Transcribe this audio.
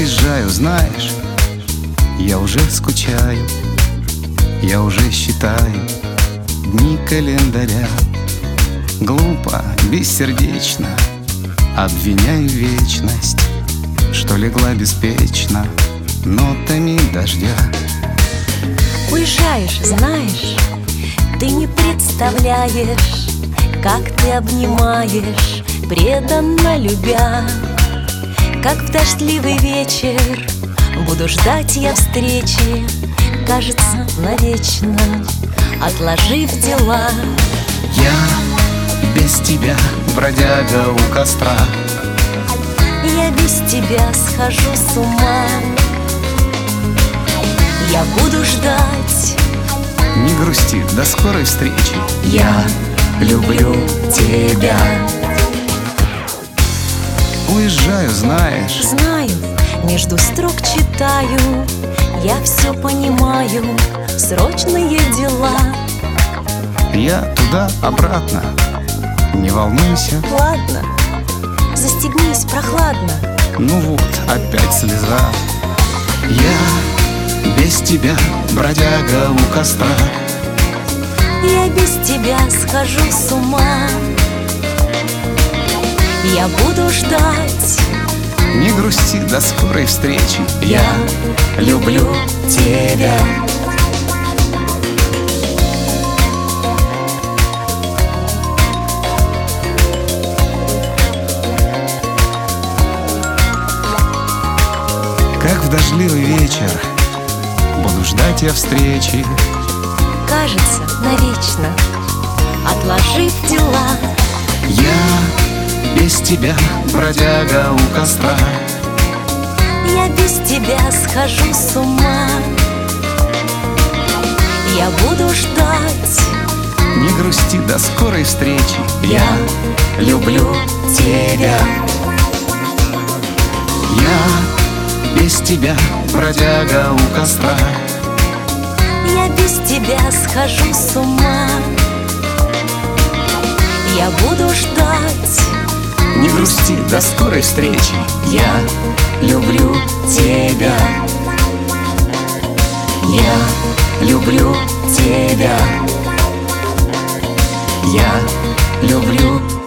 Уезжаю, знаешь, я уже скучаю, я уже считаю дни календаря. Глупо, бессердечно обвиняю вечность, что легла беспечно нотами дождя. Уезжаешь, знаешь, ты не представляешь, как ты обнимаешь, преданно любя. Как в дождливый вечер буду ждать я встречи, кажется, навечно, отложив дела. Я без тебя бродяга у костра, я без тебя схожу с ума. Я буду ждать, не грусти, до скорой встречи. я люблю тебя. Уезжаю, знаешь, Знаю, между строк читаю, я все понимаю, срочные дела. я туда-обратно, не волнуйся. Ладно, застегнись, прохладно. Ну вот, опять слеза. Я без тебя бродяга у костра, Я без тебя схожу с ума. Я буду ждать, не грусти, до скорой встречи. я люблю тебя. Как в дождливый вечер буду ждать я встречи. Кажется, навечно, отложив дела. Я без тебя бродяга у костра, Я без тебя схожу с ума. Я буду ждать, не грусти, до скорой встречи. я люблю тебя. Я без тебя бродяга у костра, Я без тебя схожу с ума. Я буду ждать, не грусти, до скорой встречи. я люблю тебя. Я люблю тебя. Я Люблю